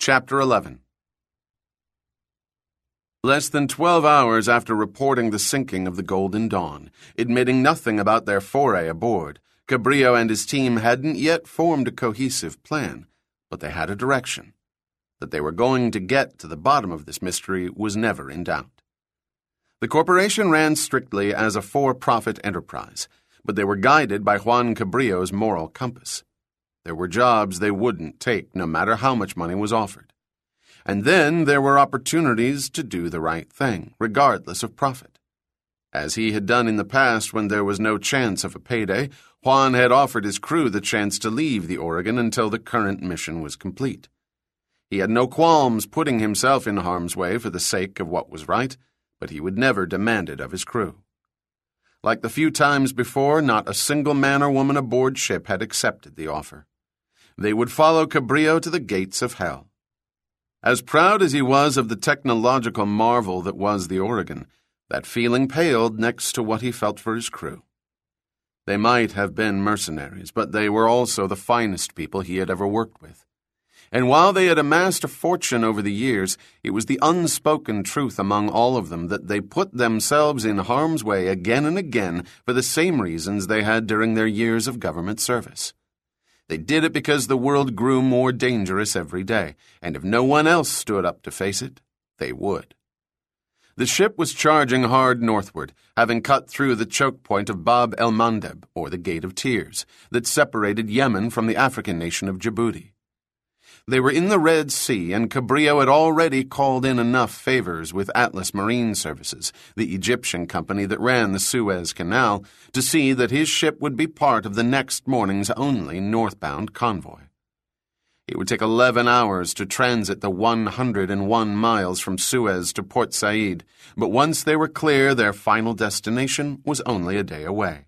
Chapter 11. Less than 12 hours after reporting the sinking of the Golden Dawn, admitting nothing about their foray aboard, Cabrillo and his team hadn't yet formed a cohesive plan, but they had a direction. That they were going to get to the bottom of this mystery was never in doubt. The corporation ran strictly as a for-profit enterprise, but they were guided by Juan Cabrillo's moral compass. There were jobs they wouldn't take, no matter how much money was offered. And then there were opportunities to do the right thing, regardless of profit. As he had done in the past when there was no chance of a payday, Juan had offered his crew the chance to leave the Oregon until the current mission was complete. He had no qualms putting himself in harm's way for the sake of what was right, but he would never demand it of his crew. Like the few times before, not a single man or woman aboard ship had accepted the offer. They would follow Cabrillo to the gates of hell. As proud as he was of the technological marvel that was the Oregon, that feeling paled next to what he felt for his crew. They might have been mercenaries, but they were also the finest people he had ever worked with. And while they had amassed a fortune over the years, it was the unspoken truth among all of them that they put themselves in harm's way again and again for the same reasons they had during their years of government service. They did it because the world grew more dangerous every day, and if no one else stood up to face it, they would. The ship was charging hard northward, having cut through the choke point of Bab el-Mandeb, or the Gate of Tears, that separated Yemen from the African nation of Djibouti. They were in the Red Sea, and Cabrillo had already called in enough favors with Atlas Marine Services, the Egyptian company that ran the Suez Canal, to see that his ship would be part of the next morning's only northbound convoy. It would take 11 hours to transit the 101 miles from Suez to Port Said, but once they were clear, their final destination was only a day away.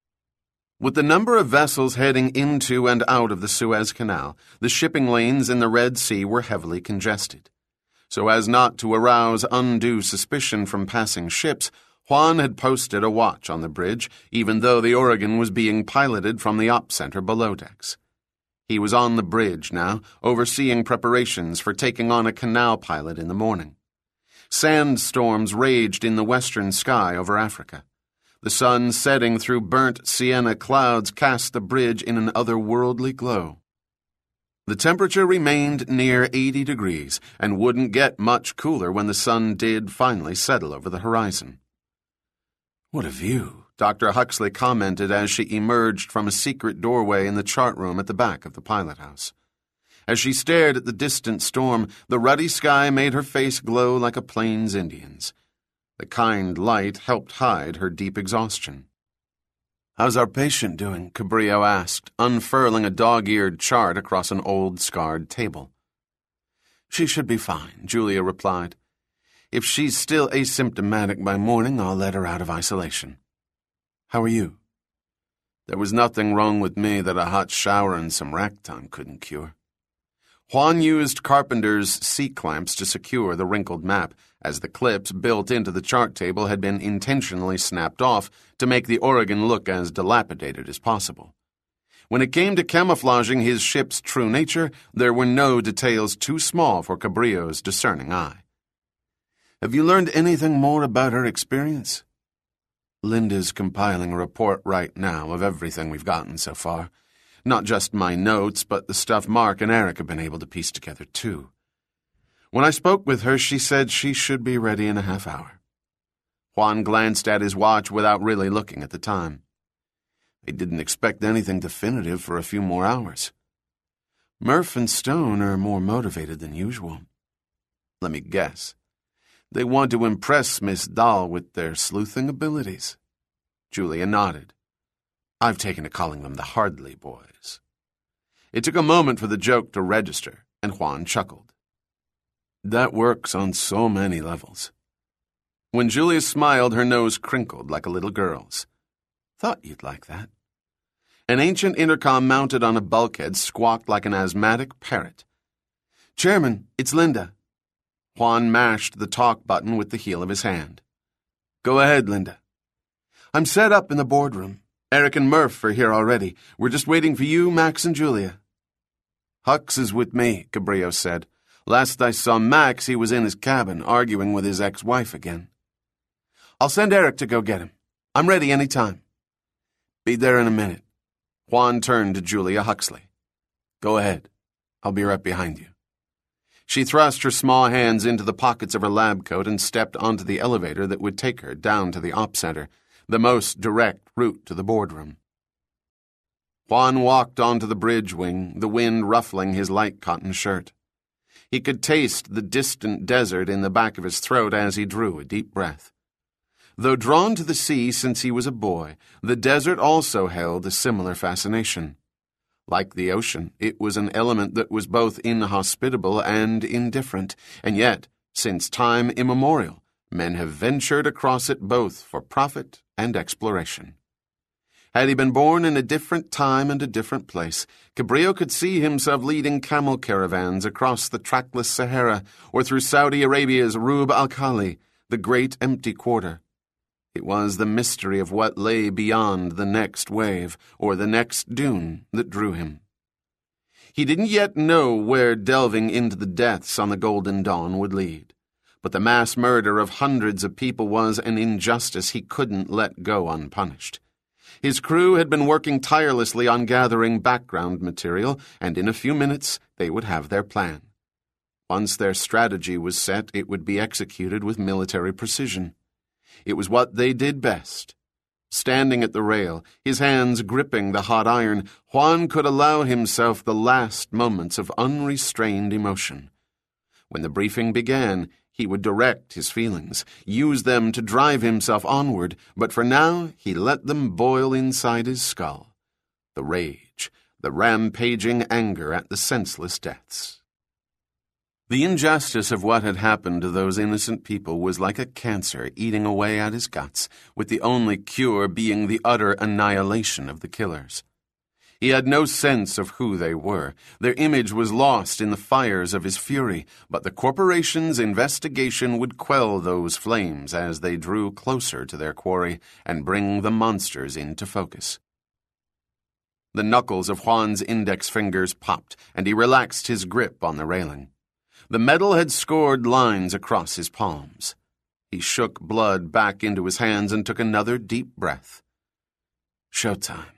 With the number of vessels heading into and out of the Suez Canal, the shipping lanes in the Red Sea were heavily congested. So as not to arouse undue suspicion from passing ships, Juan had posted a watch on the bridge, even though the Oregon was being piloted from the op center below decks. He was on the bridge now, overseeing preparations for taking on a canal pilot in the morning. Sandstorms raged in the western sky over Africa. The sun setting through burnt sienna clouds cast the bridge in an otherworldly glow. The temperature remained near 80 degrees and wouldn't get much cooler when the sun did finally settle over the horizon. "What a view," Dr. Huxley commented as she emerged from a secret doorway in the chart room at the back of the pilot house. As she stared at the distant storm, the ruddy sky made her face glow like a Plains Indian's. The kind light helped hide her deep exhaustion. "How's our patient doing?" Cabrillo asked, unfurling a dog-eared chart across an old, scarred table. "She should be fine," Julia replied. "If she's still asymptomatic by morning, I'll let her out of isolation. How are you?" "There was nothing wrong with me that a hot shower and some rack time couldn't cure." Juan used Carpenter's C-clamps to secure the wrinkled map, as the clips built into the chart table had been intentionally snapped off to make the Oregon look as dilapidated as possible. When it came to camouflaging his ship's true nature, there were no details too small for Cabrillo's discerning eye. "Have you learned anything more about her experience?" "Linda's compiling a report right now of everything we've gotten so far. Not just my notes, but the stuff Mark and Eric have been able to piece together, too. When I spoke with her, she said she should be ready in a half hour." Juan glanced at his watch without really looking at the time. They didn't expect anything definitive for a few more hours. Murph and Stone are more motivated than usual. Let me guess. They want to impress Miss Dahl with their sleuthing abilities. Julia nodded. I've taken to calling them the Hardley boys. It took a moment for the joke to register, and Juan chuckled. That works on so many levels. When Julia smiled, her nose crinkled like a little girl's. Thought you'd like that. An ancient intercom mounted on a bulkhead squawked like an asthmatic parrot. Chairman, it's Linda. Juan mashed the talk button with the heel of his hand. Go ahead, Linda. I'm set up in the boardroom. Eric and Murph are here already. We're just waiting for you, Max, and Julia. Hux is with me, Cabrillo said. Last I saw Max, he was in his cabin, arguing with his ex-wife again. I'll send Eric to go get him. I'm ready any time. Be there in a minute. Juan turned to Julia Huxley. Go ahead. I'll be right behind you. She thrust her small hands into the pockets of her lab coat and stepped onto the elevator that would take her down to the op center, the most direct route to the boardroom. Juan walked onto the bridge wing, the wind ruffling his light cotton shirt. He could taste the distant desert in the back of his throat as he drew a deep breath. Though drawn to the sea since he was a boy, the desert also held a similar fascination. Like the ocean, it was an element that was both inhospitable and indifferent, and yet, since time immemorial, men have ventured across it both for profit and exploration. Had he been born in a different time and a different place, Cabrillo could see himself leading camel caravans across the trackless Sahara or through Saudi Arabia's Rub al-Khali, the great empty quarter. It was the mystery of what lay beyond the next wave or the next dune that drew him. He didn't yet know where delving into the depths on the Golden Dawn would lead, but the mass murder of hundreds of people was an injustice he couldn't let go unpunished. His crew had been working tirelessly on gathering background material, and in a few minutes they would have their plan. Once their strategy was set, it would be executed with military precision. It was what they did best. Standing at the rail, his hands gripping the hot iron, Juan could allow himself the last moments of unrestrained emotion. When the briefing began, he would direct his feelings, use them to drive himself onward, but for now he let them boil inside his skull. The rage, the rampaging anger at the senseless deaths. The injustice of what had happened to those innocent people was like a cancer eating away at his guts, with the only cure being the utter annihilation of the killers. He had no sense of who they were. Their image was lost in the fires of his fury, but the corporation's investigation would quell those flames as they drew closer to their quarry and bring the monsters into focus. The knuckles of Juan's index fingers popped, and he relaxed his grip on the railing. The metal had scored lines across his palms. He shook blood back into his hands and took another deep breath. Showtime.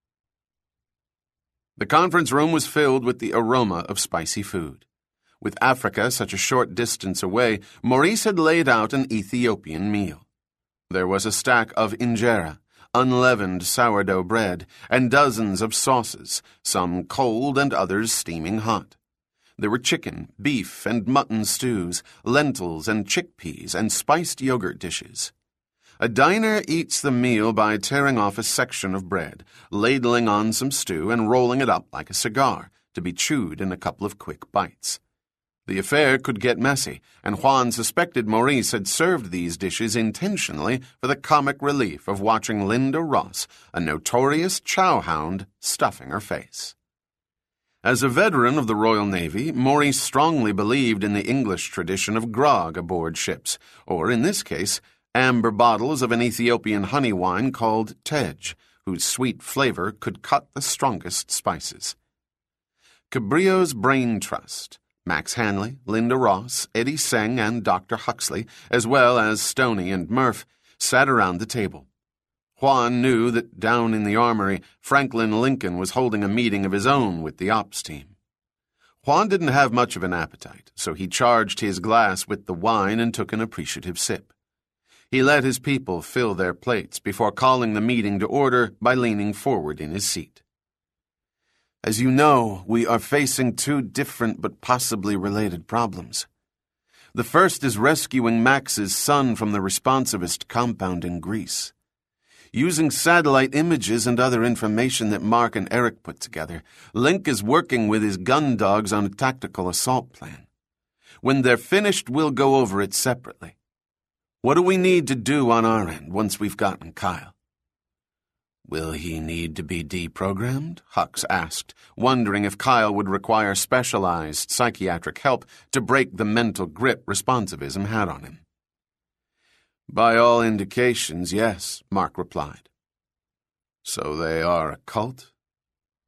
The conference room was filled with the aroma of spicy food. With Africa such a short distance away, Maurice had laid out an Ethiopian meal. There was a stack of injera, unleavened sourdough bread, and dozens of sauces, some cold and others steaming hot. There were chicken, beef, and mutton stews, lentils and chickpeas, and spiced yogurt dishes. A diner eats the meal by tearing off a section of bread, ladling on some stew, and rolling it up like a cigar, to be chewed in a couple of quick bites. The affair could get messy, and Juan suspected Maurice had served these dishes intentionally for the comic relief of watching Linda Ross, a notorious chowhound, stuffing her face. As a veteran of the Royal Navy, Maurice strongly believed in the English tradition of grog aboard ships, or in this case, amber bottles of an Ethiopian honey wine called tej, whose sweet flavor could cut the strongest spices. Cabrillo's Brain Trust, Max Hanley, Linda Ross, Eddie Seng, and Dr. Huxley, as well as Stoney and Murph, sat around the table. Juan knew that down in the armory, Franklin Lincoln was holding a meeting of his own with the ops team. Juan didn't have much of an appetite, so he charged his glass with the wine and took an appreciative sip. He let his people fill their plates before calling the meeting to order by leaning forward in his seat. As you know, we are facing two different but possibly related problems. The first is rescuing Max's son from the responsivist compound in Greece. Using satellite images and other information that Mark and Eric put together, Link is working with his gun dogs on a tactical assault plan. When they're finished, we'll go over it separately. What do we need to do on our end once we've gotten Kyle? Will he need to be deprogrammed? Hux asked, wondering if Kyle would require specialized psychiatric help to break the mental grip responsivism had on him. By all indications, yes, Mark replied. So they are a cult?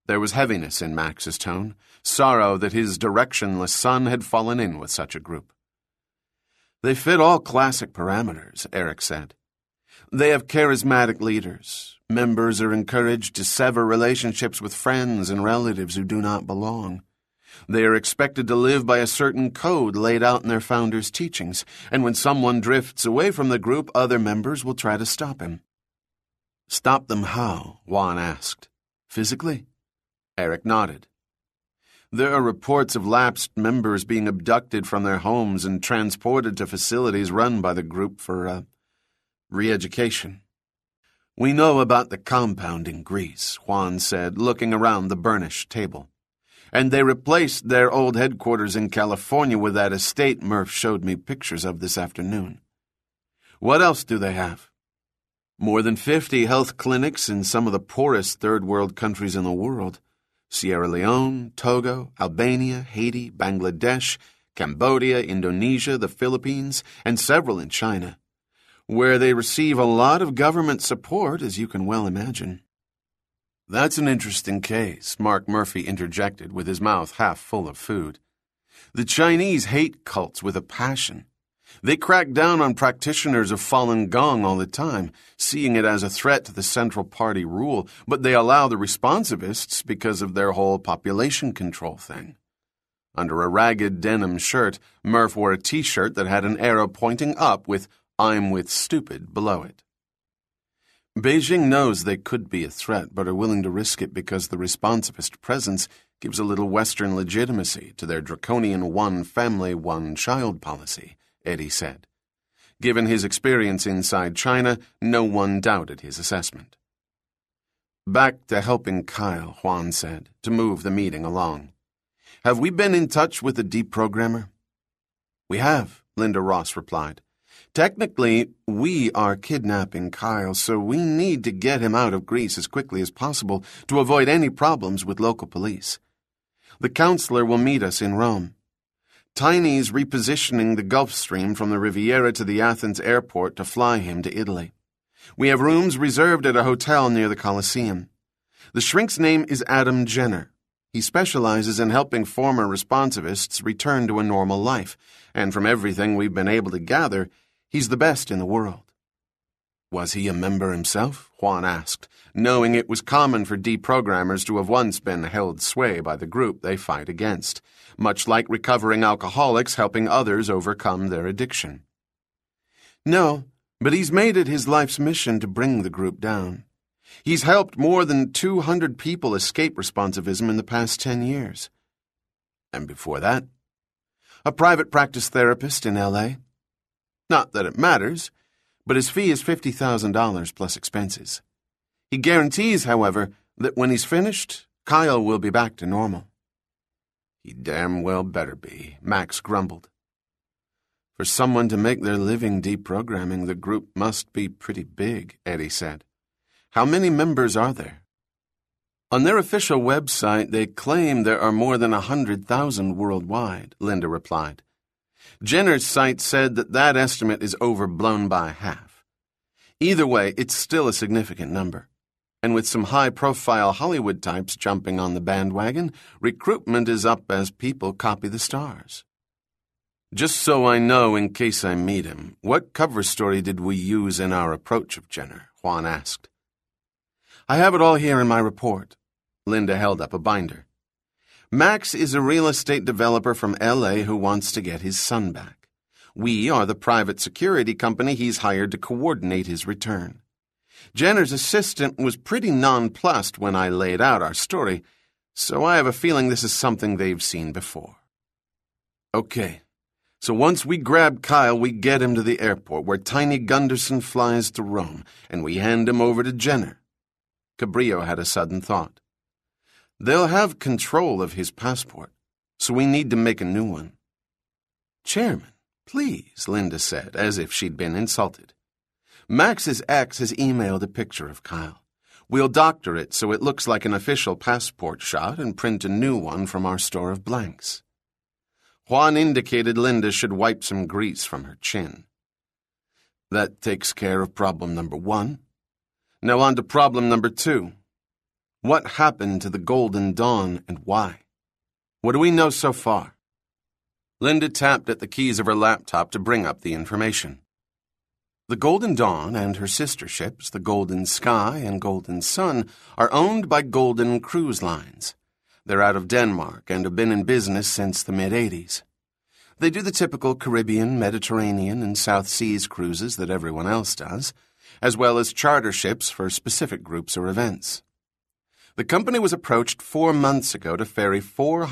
There was heaviness in Max's tone, sorrow that his directionless son had fallen in with such a group. They fit all classic parameters, Eric said. They have charismatic leaders. Members are encouraged to sever relationships with friends and relatives who do not belong. They are expected to live by a certain code laid out in their founders' teachings, and when someone drifts away from the group, other members will try to stop him. Stop them how? Juan asked. Physically? Eric nodded. There are reports of lapsed members being abducted from their homes and transported to facilities run by the group for, re-education. We know about the compound in Greece, Juan said, looking around the burnished table. And they replaced their old headquarters in California with that estate Murph showed me pictures of this afternoon. What else do they have? More than 50 health clinics in some of the poorest third-world countries in the world. Sierra Leone, Togo, Albania, Haiti, Bangladesh, Cambodia, Indonesia, the Philippines, and several in China, where they receive a lot of government support, as you can well imagine. That's an interesting case, Mark Murphy interjected with his mouth half full of food. The Chinese hate cults with a passion. They crack down on practitioners of Falun Gong all the time, seeing it as a threat to the Central Party rule, but they allow the responsivists because of their whole population control thing. Under a ragged denim shirt, Murph wore a T-shirt that had an arrow pointing up with "I'm with stupid" below it. Beijing knows they could be a threat, but are willing to risk it because the responsivist presence gives a little Western legitimacy to their draconian one-family, one-child policy, Eddie said. Given his experience inside China, no one doubted his assessment. Back to helping Kyle, Juan said, to move the meeting along. Have we been in touch with the deprogrammer? We have, Linda Ross replied. Technically, we are kidnapping Kyle, so we need to get him out of Greece as quickly as possible to avoid any problems with local police. The counselor will meet us in Rome. Tiny's repositioning the Gulf Stream from the Riviera to the Athens airport to fly him to Italy. We have rooms reserved at a hotel near the Colosseum. The shrink's name is Adam Jenner. He specializes in helping former responsivists return to a normal life, and from everything we've been able to gather, he's the best in the world. Was he a member himself? Juan asked, knowing it was common for deprogrammers to have once been held sway by the group they fight against, much like recovering alcoholics helping others overcome their addiction. No, but he's made it his life's mission to bring the group down. He's helped more than 200 people escape responsivism in the past 10 years. And before that? A private practice therapist in L.A. Not that it matters, but his fee is $50,000 plus expenses. He guarantees, however, that when he's finished, Kyle will be back to normal. He damn well better be, Max grumbled. For someone to make their living deprogramming, the group must be pretty big, Eddie said. How many members are there? On their official website, they claim there are more than 100,000 worldwide, Linda replied. Jenner's site said that estimate is overblown by half. Either way, it's still a significant number. And with some high-profile Hollywood types jumping on the bandwagon, recruitment is up as people copy the stars. Just so I know in case I meet him, what cover story did we use in our approach of Jenner? Juan asked. I have it all here in my report. Linda held up a binder. Max is a real estate developer from L.A. who wants to get his son back. We are the private security company he's hired to coordinate his return. Jenner's assistant was pretty nonplussed when I laid out our story, so I have a feeling this is something they've seen before. Okay, so once we grab Kyle, we get him to the airport where Tiny Gunderson flies to Rome, and we hand him over to Jenner. Cabrillo had a sudden thought. They'll have control of his passport, so we need to make a new one. Chairman, please, Linda said, as if she'd been insulted. Max's ex has emailed a picture of Kyle. We'll doctor it so it looks like an official passport shot and print a new one from our store of blanks. Juan indicated Linda should wipe some grease from her chin. That takes care of problem number 1. Now on to problem number 2. What happened to the Golden Dawn and why? What do we know so far? Linda tapped at the keys of her laptop to bring up the information. The Golden Dawn and her sister ships, the Golden Sky and Golden Sun, are owned by Golden Cruise Lines. They're out of Denmark and have been in business since the mid-'80s. They do the typical Caribbean, Mediterranean, and South Seas cruises that everyone else does, as well as charter ships for specific groups or events. The company was approached 4 months ago to ferry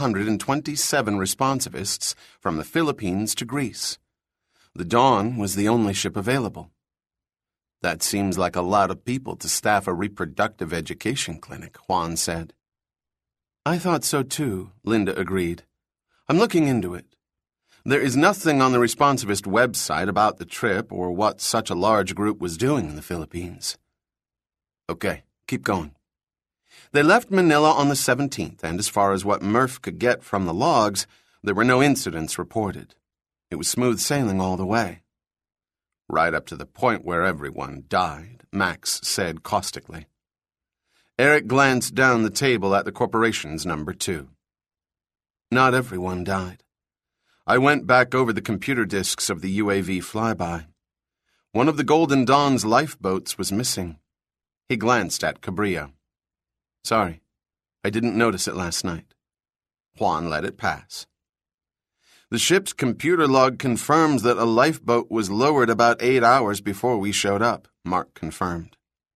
427 responsivists from the Philippines to Greece. The Dawn was the only ship available. That seems like a lot of people to staff a reproductive education clinic, Juan said. I thought so too, Linda agreed. I'm looking into it. There is nothing on the responsivist website about the trip or what such a large group was doing in the Philippines. Okay, keep going. They left Manila on the 17th, and as far as what Murph could get from the logs, there were no incidents reported. It was smooth sailing all the way. Right up to the point where everyone died, Max said caustically. Eric glanced down the table at the corporation's number 2. Not everyone died. I went back over the computer disks of the UAV flyby. One of the Golden Dawn's lifeboats was missing. He glanced at Cabrillo. Sorry, I didn't notice it last night. Juan let it pass. The ship's computer log confirms that a lifeboat was lowered about 8 hours before we showed up, Mark confirmed.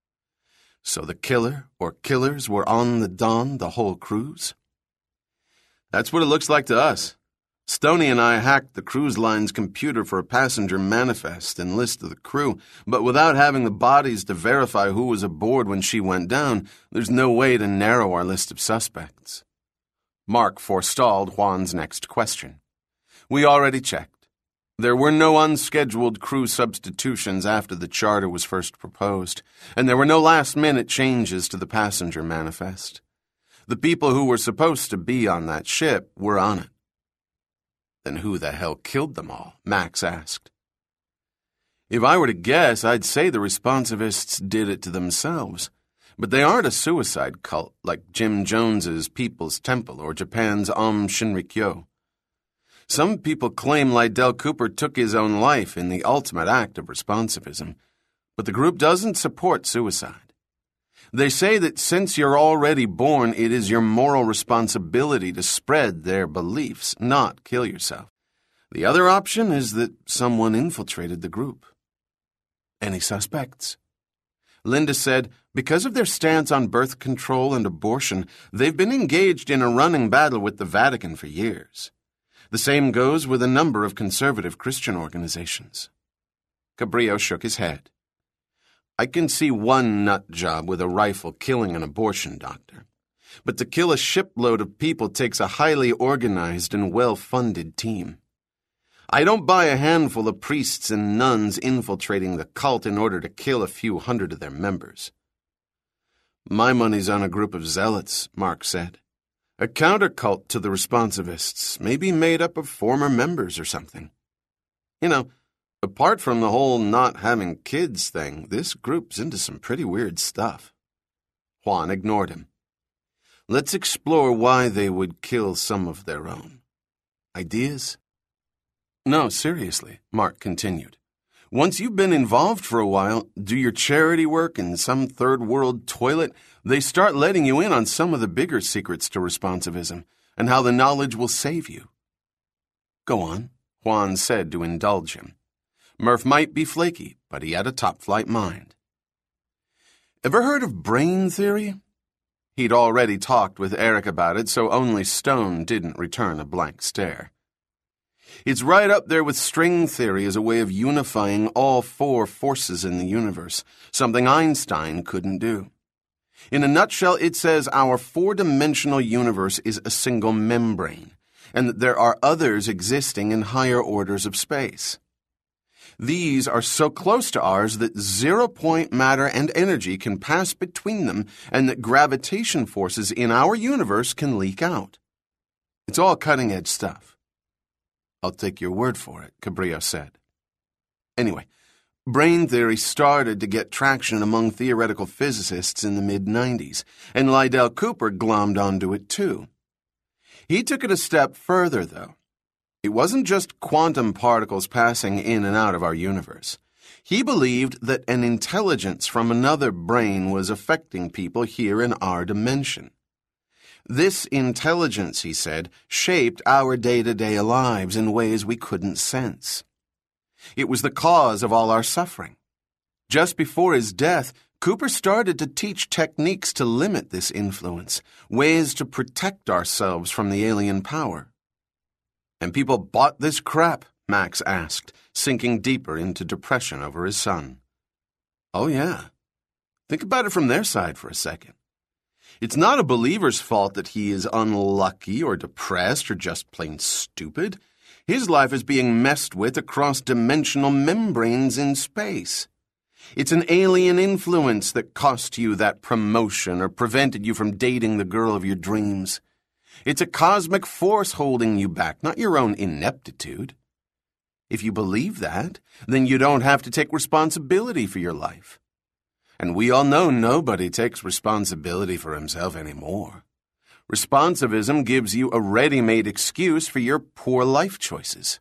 So the killer or killers were on the Dawn the whole cruise? That's what it looks like to us. Stoney and I hacked the cruise line's computer for a passenger manifest and list of the crew, but without having the bodies to verify who was aboard when she went down, there's no way to narrow our list of suspects. Mark forestalled Juan's next question. We already checked. There were no unscheduled crew substitutions after the charter was first proposed, and there were no last-minute changes to the passenger manifest. The people who were supposed to be on that ship were on it. Then who the hell killed them all? Max asked. If I were to guess, I'd say the responsivists did it to themselves. But they aren't a suicide cult like Jim Jones's People's Temple or Japan's Shinrikyo. Some people claim Lydell Cooper took his own life in the ultimate act of responsivism, but the group doesn't support suicide. They say that since you're already born, it is your moral responsibility to spread their beliefs, not kill yourself. The other option is that someone infiltrated the group. Any suspects? Linda said, because of their stance on birth control and abortion, they've been engaged in a running battle with the Vatican for years. The same goes with a number of conservative Christian organizations. Cabrillo shook his head. I can see one nut job with a rifle killing an abortion doctor. But to kill a shipload of people takes a highly organized and well-funded team. I don't buy a handful of priests and nuns infiltrating the cult in order to kill a few hundred of their members. My money's on a group of zealots, Mark said. A counter-cult to the responsivists, maybe made up of former members or something. You know, apart from the whole not having kids thing, this group's into some pretty weird stuff. Juan ignored him. Let's explore why they would kill some of their own. Ideas? No, seriously, Mark continued. Once you've been involved for a while, do your charity work in some third world toilet, they start letting you in on some of the bigger secrets to responsivism and how the knowledge will save you. Go on, Juan said to indulge him. Murph might be flaky, but he had a top-flight mind. Ever heard of brain theory? He'd already talked with Eric about it, so only Stone didn't return a blank stare. It's right up there with string theory as a way of unifying all 4 forces in the universe, something Einstein couldn't do. In a nutshell, it says our 4-dimensional universe is a single membrane, and that there are others existing in higher orders of space. These are so close to ours that zero-point matter and energy can pass between them, and that gravitation forces in our universe can leak out. It's all cutting-edge stuff. I'll take your word for it, Cabrillo said. Anyway, Brain theory started to get traction among theoretical physicists in the mid-90s, and Lydell Cooper glommed onto it too. He took it a step further, though. It wasn't just quantum particles passing in and out of our universe. He believed that an intelligence from another brain was affecting people here in our dimension. This intelligence, he said, shaped our day-to-day lives in ways we couldn't sense. It was the cause of all our suffering. Just before his death, Cooper started to teach techniques to limit this influence, ways to protect ourselves from the alien power. And people bought this crap, Max asked, sinking deeper into depression over his son. Oh, yeah. Think about it from their side for a second. It's not a believer's fault that he is unlucky or depressed or just plain stupid. His life is being messed with across dimensional membranes in space. It's an alien influence that cost you that promotion or prevented you from dating the girl of your dreams. It's a cosmic force holding you back, not your own ineptitude. If you believe that, then you don't have to take responsibility for your life. And we all know nobody takes responsibility for himself anymore. Responsivism gives you a ready-made excuse for your poor life choices.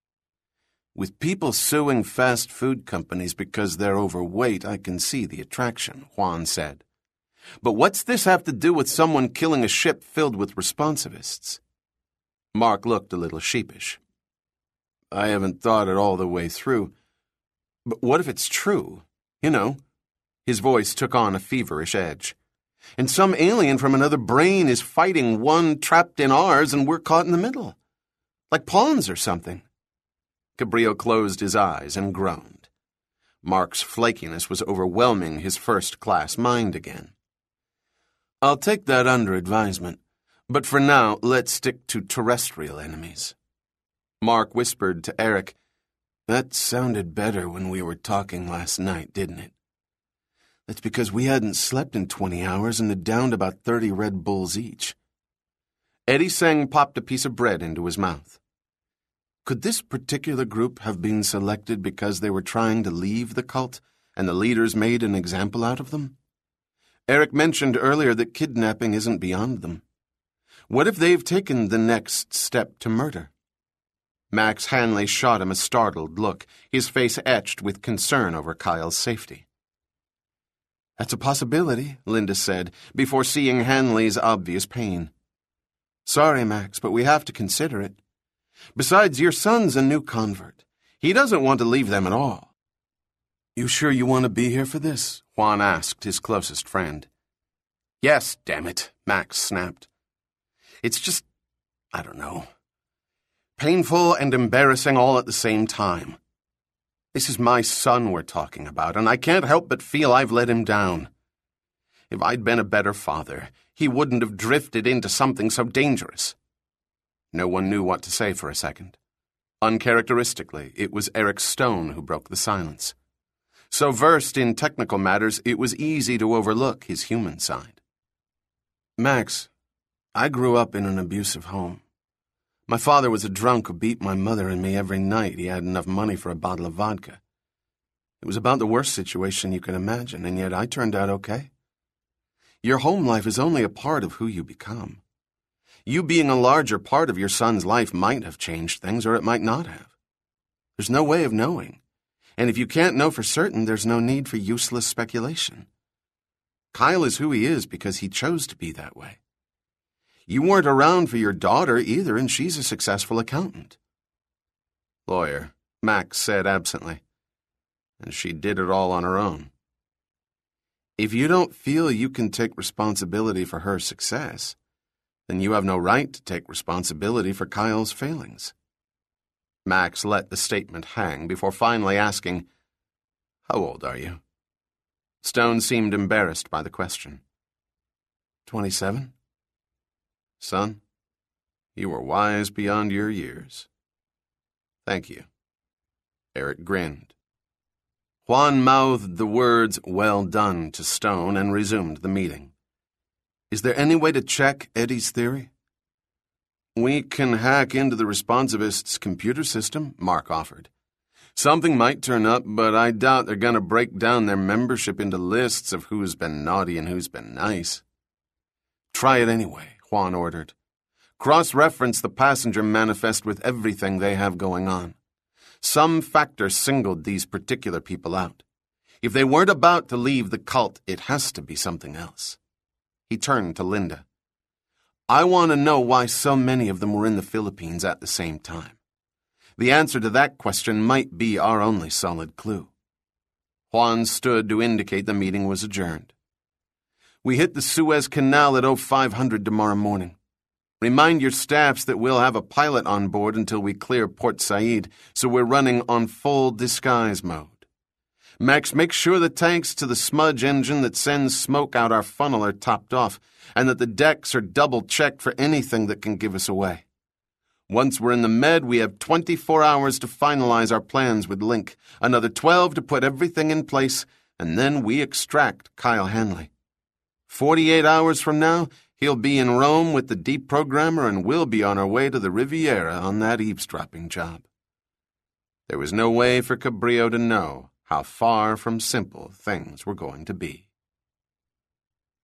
With people suing fast food companies because they're overweight, I can see the attraction, Juan said. But what's this have to do with someone killing a ship filled with responsivists? Mark looked a little sheepish. I haven't thought it all the way through. But what if it's true? You know. His voice took on a feverish edge. And some alien from another brain is fighting one trapped in ours and we're caught in the middle. Like pawns or something. Cabrillo closed his eyes and groaned. Mark's flakiness was overwhelming his first-class mind again. I'll take that under advisement, but for now, let's stick to terrestrial enemies. Mark whispered to Eric, That sounded better when we were talking last night, didn't it? That's because we hadn't slept in 20 hours and had downed about 30 Red Bulls each. Eddie Seng popped a piece of bread into his mouth. Could this particular group have been selected because they were trying to leave the cult and the leaders made an example out of them? Eric mentioned earlier that kidnapping isn't beyond them. What if they've taken the next step to murder? Max Hanley shot him a startled look, his face etched with concern over Kyle's safety. That's a possibility, Linda said, before seeing Hanley's obvious pain. Sorry, Max, but we have to consider it. Besides, your son's a new convert. He doesn't want to leave them at all. You sure you want to be here for this? Juan asked his closest friend. Yes, damn it, Max snapped. It's just, I don't know. Painful and embarrassing all at the same time. This is my son we're talking about, and I can't help but feel I've let him down. If I'd been a better father, he wouldn't have drifted into something so dangerous. No one knew what to say for a second. Uncharacteristically, it was Eric Stone who broke the silence. So versed in technical matters, it was easy to overlook his human side. Max, I grew up in an abusive home. My father was a drunk who beat my mother and me every night he had enough money for a bottle of vodka. It was about the worst situation you could imagine, and yet I turned out okay. Your home life is only a part of who you become. You being a larger part of your son's life might have changed things, or it might not have. There's no way of knowing. And if you can't know for certain, there's no need for useless speculation. Kyle is who he is because he chose to be that way. You weren't around for your daughter either, and she's a successful accountant. Lawyer, Max said absently. And she did it all on her own. If you don't feel you can take responsibility for her success, then you have no right to take responsibility for Kyle's failings. Max let the statement hang before finally asking, How old are you? Stone seemed embarrassed by the question. 27? Son, you were wise beyond your years. Thank you. Eric grinned. Juan mouthed the words, well done, to Stone and resumed the meeting. Is there any way to check Eddie's theory? We can hack into the responsivists' computer system, Mark offered. Something might turn up, but I doubt they're going to break down their membership into lists of who's been naughty and who's been nice. Try it anyway, Juan ordered. Cross-reference the passenger manifest with everything they have going on. Some factor singled these particular people out. If they weren't about to leave the cult, it has to be something else. He turned to Linda. I want to know why so many of them were in the Philippines at the same time. The answer to that question might be our only solid clue. Juan stood to indicate the meeting was adjourned. We hit the Suez Canal at 0500 tomorrow morning. Remind your staffs that we'll have a pilot on board until we clear Port Said, so we're running on full disguise mode. Max, make sure the tanks to the smudge engine that sends smoke out our funnel are topped off, and that the decks are double-checked for anything that can give us away. Once we're in the Med, we have 24 hours to finalize our plans with Link, another 12 to put everything in place, and then we extract Kyle Hanley. 48 hours from now, he'll be in Rome with the deprogrammer, and we'll be on our way to the Riviera on that eavesdropping job. There was no way for Cabrillo to know how far from simple things were going to be.